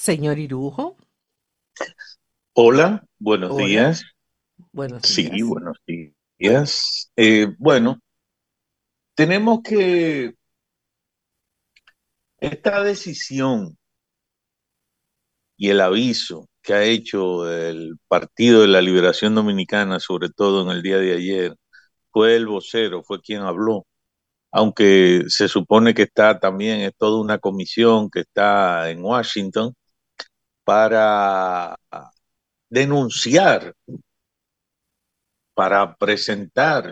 Señor Irujo, Hola, buenos hola, días. buenos Sí, días. buenos días. Bueno, tenemos que esta decisión y el aviso que ha hecho el Partido de la Liberación Dominicana, sobre todo en el día de ayer, fue el vocero, fue quien habló, aunque se supone que está también, es toda una comisión que está en Washington para denunciar, para presentar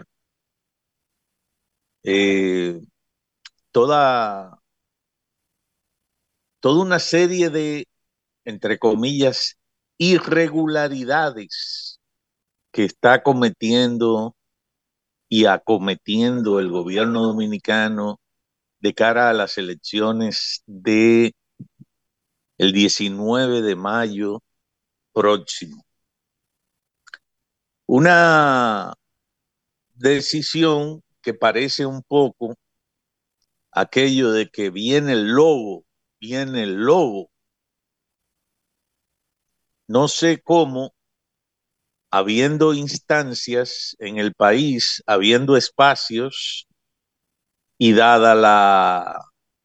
eh, toda toda una serie de, entre comillas, irregularidades que está cometiendo y acometiendo el gobierno dominicano de cara a las elecciones de el 19 de mayo próximo. Una decisión que parece un poco aquello de que viene el lobo. No sé cómo, habiendo instancias en el país, habiendo espacios y dada la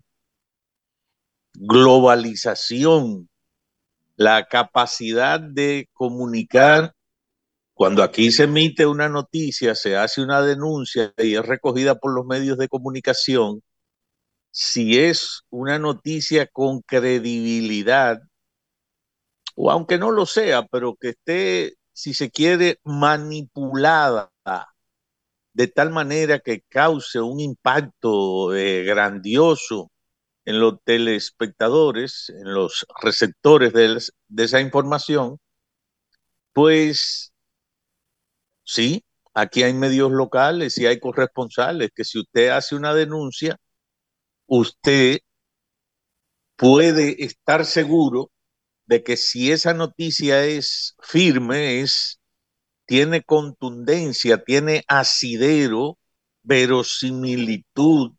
globalización, la capacidad de comunicar, cuando aquí se emite una noticia, se hace una denuncia y es recogida por los medios de comunicación, si es una noticia con credibilidad, o aunque no lo sea, pero que esté, si se quiere, manipulada de tal manera que cause un impacto grandioso en los telespectadores, en los receptores de esa información, pues sí, aquí hay medios locales y hay corresponsales que si usted hace una denuncia, usted puede estar seguro de que si esa noticia es firme, tiene contundencia, tiene asidero, verosimilitud,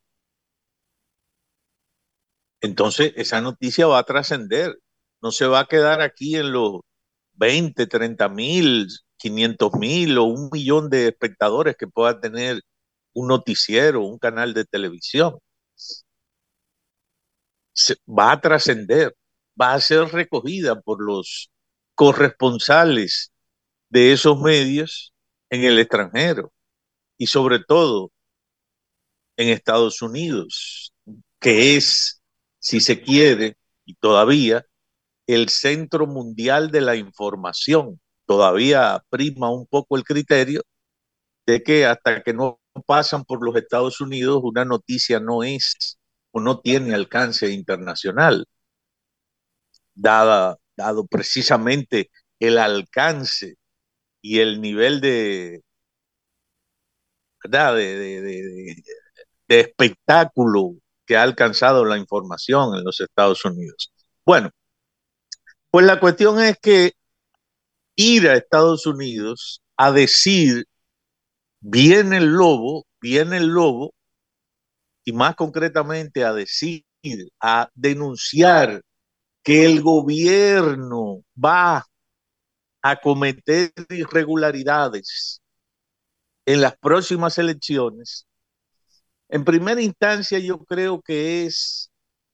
entonces esa noticia va a trascender. No se va a quedar aquí en los 20, 30.000, 500.000 o 1 millón de espectadores que pueda tener un noticiero, un canal de televisión. Va a trascender, va a ser recogida por los corresponsales de esos medios en el extranjero y sobre todo en Estados Unidos, que es, si se quiere, y todavía el centro mundial de la información. Todavía prima un poco el criterio de que hasta que no pasan por los Estados Unidos, una noticia no es o no tiene alcance internacional, dado precisamente el alcance y el nivel ¿verdad? De espectáculo que ha alcanzado la información en los Estados Unidos. Bueno, pues la cuestión es que ir a Estados Unidos a decir viene el lobo, y más concretamente a decir, a denunciar que el gobierno va a cometer irregularidades en las próximas elecciones, en primera instancia yo creo que es,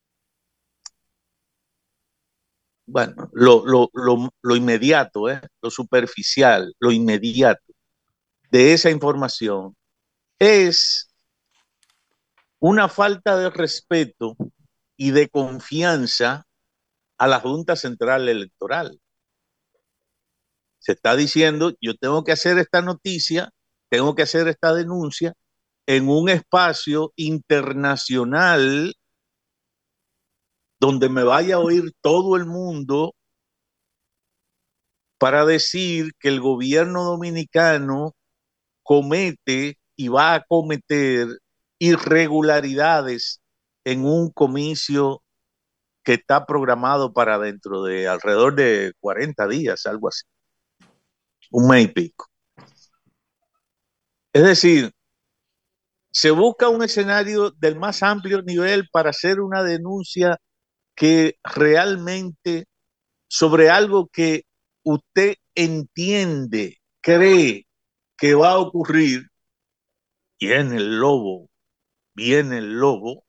bueno, lo inmediato, lo superficial, lo inmediato de esa información es una falta de respeto y de confianza a la Junta Central Electoral. Se está diciendo, yo tengo que hacer esta noticia, tengo que hacer esta denuncia en un espacio internacional donde me vaya a oír todo el mundo para decir que el gobierno dominicano comete y va a cometer irregularidades en un comicio que está programado para dentro de alrededor de 40 días, algo así, un mes y pico. Es decir, se busca un escenario del más amplio nivel para hacer una denuncia que realmente sobre algo que usted entiende, cree que va a ocurrir, viene el lobo,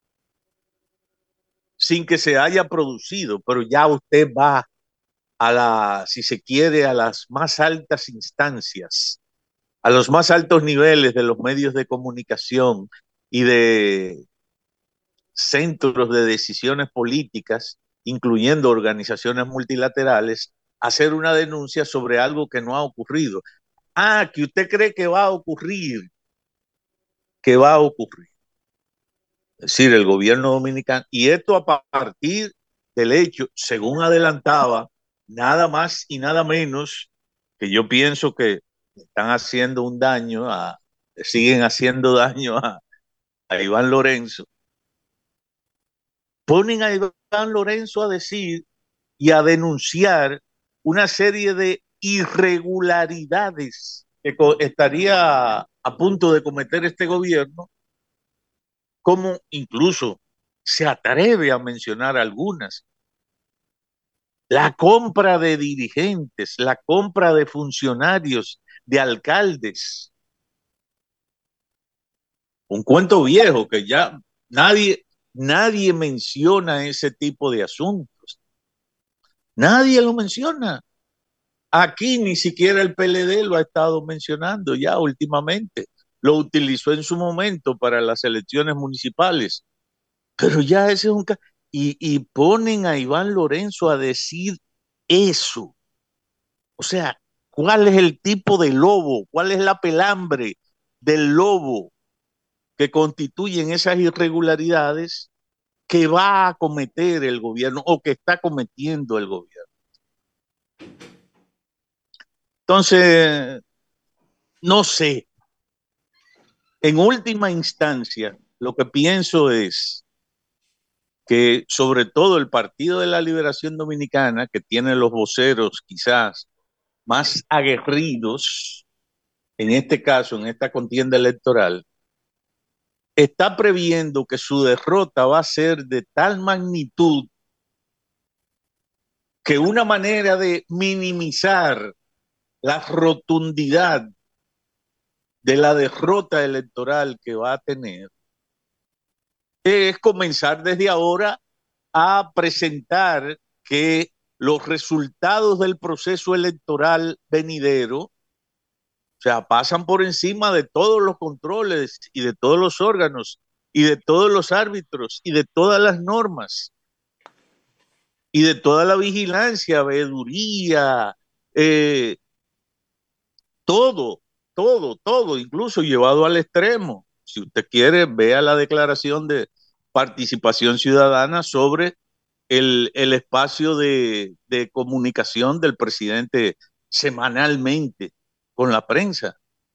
sin que se haya producido, pero ya usted va si se quiere, a las más altas instancias, a los más altos niveles de los medios de comunicación y de centros de decisiones políticas, incluyendo organizaciones multilaterales, hacer una denuncia sobre algo que no ha ocurrido. Ah, que usted cree que va a ocurrir, que va a ocurrir. Es decir, el gobierno dominicano, y esto a partir del hecho, según adelantaba, nada más y nada menos, que yo pienso que están haciendo un daño, siguen haciendo daño a Iván Lorenzo, ponen a Iván Lorenzo a decir y a denunciar una serie de irregularidades que estaría a punto de cometer este gobierno, como incluso se atreve a mencionar algunas. La compra de dirigentes, la compra de funcionarios, de alcaldes. Un cuento viejo que ya nadie menciona ese tipo de asuntos. Nadie lo menciona. Aquí ni siquiera el PLD lo ha estado mencionando ya últimamente. Lo utilizó en su momento para las elecciones municipales. Pero ya ese es un caso. Y ponen a Iván Lorenzo a decir eso. O sea, ¿cuál es el tipo de lobo? ¿Cuál es la pelambre del lobo que constituyen esas irregularidades que va a cometer el gobierno o que está cometiendo el gobierno? Entonces, no sé. En última instancia, lo que pienso es que sobre todo el Partido de la Liberación Dominicana, que tiene los voceros quizás más aguerridos, en este caso, en esta contienda electoral, está previendo que su derrota va a ser de tal magnitud que una manera de minimizar la rotundidad de la derrota electoral que va a tener es comenzar desde ahora a presentar que los resultados del proceso electoral venidero, o sea, pasan por encima de todos los controles y de todos los órganos y de todos los árbitros y de todas las normas y de toda la vigilancia, veeduría, eh, todo, todo, incluso llevado al extremo. Si usted quiere, vea la declaración de participación ciudadana sobre el espacio de comunicación del presidente semanalmente con la prensa.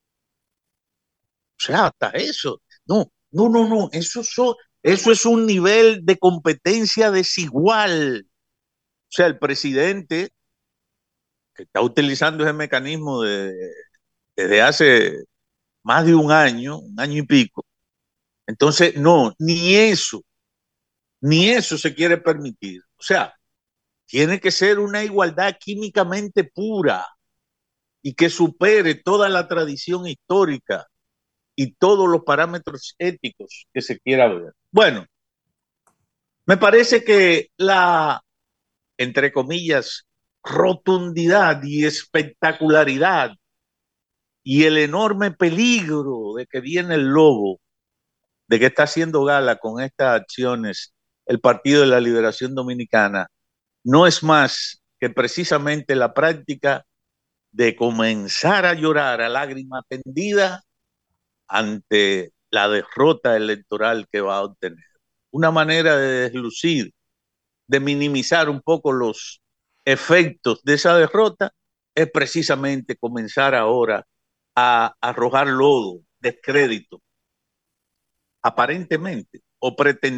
O sea, hasta eso. No, eso es un nivel de competencia desigual. O sea, el presidente que está utilizando ese mecanismo desde hace más de un año y pico. Entonces, no, ni eso se quiere permitir. O sea, tiene que ser una igualdad químicamente pura y que supere toda la tradición histórica y todos los parámetros éticos que se quiera ver. Bueno, me parece que entre comillas, rotundidad y espectacularidad y el enorme peligro de que viene el lobo, de que está haciendo gala con estas acciones el Partido de la Liberación Dominicana, no es más que precisamente la práctica de comenzar a llorar a lágrima tendida ante la derrota electoral que va a obtener. Una manera de deslucir, de minimizar un poco los efectos de esa derrota, es precisamente comenzar ahora a arrojar lodo, descrédito, aparentemente o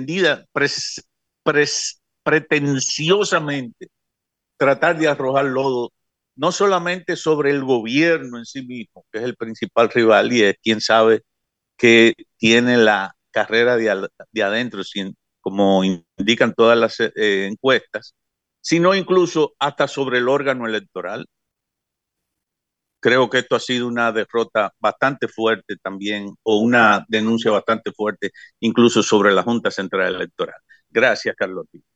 pretenciosamente tratar de arrojar lodo no solamente sobre el gobierno en sí mismo, que es el principal rival y es quien sabe que tiene la carrera de adentro, como indican todas las encuestas, sino incluso hasta sobre el órgano electoral. Creo que esto ha sido una derrota bastante fuerte también, o una denuncia bastante fuerte, incluso sobre la Junta Central Electoral. Gracias, Carlos.